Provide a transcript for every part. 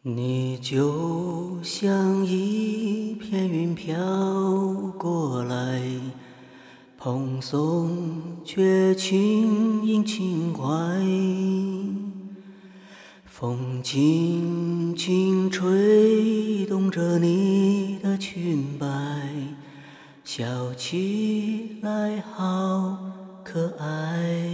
你就像一片云飘过来，蓬松却轻盈轻快，风轻轻吹动着你的裙摆，笑起来好可爱。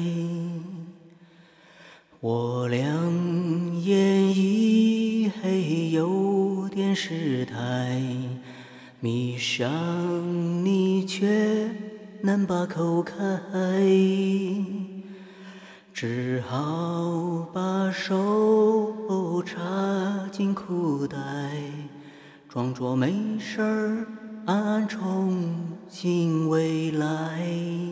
我两眼一黑，有点失态，迷上你却难把口开，只好把手插进裤袋，装作没事儿，暗暗憧憬未来。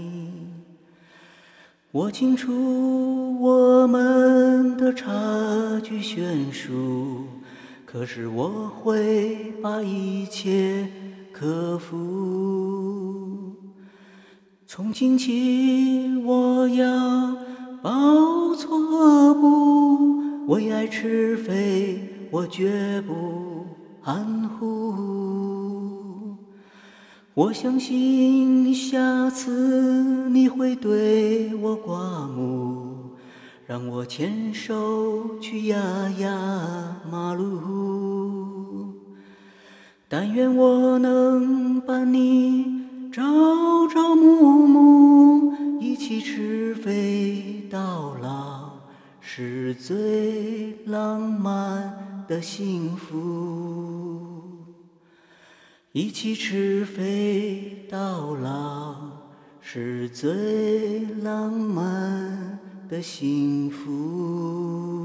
我清楚我们的差距悬殊，可是我会把一切克服。从今起我要报错步，为爱痴飞，我绝不含糊。我相信下次你会对我刮目，让我牵手去压压马路。但愿我能伴你朝朝暮暮，一起吃飞到老，是最浪漫的幸福。一起吃飞到老，是最浪漫的幸福。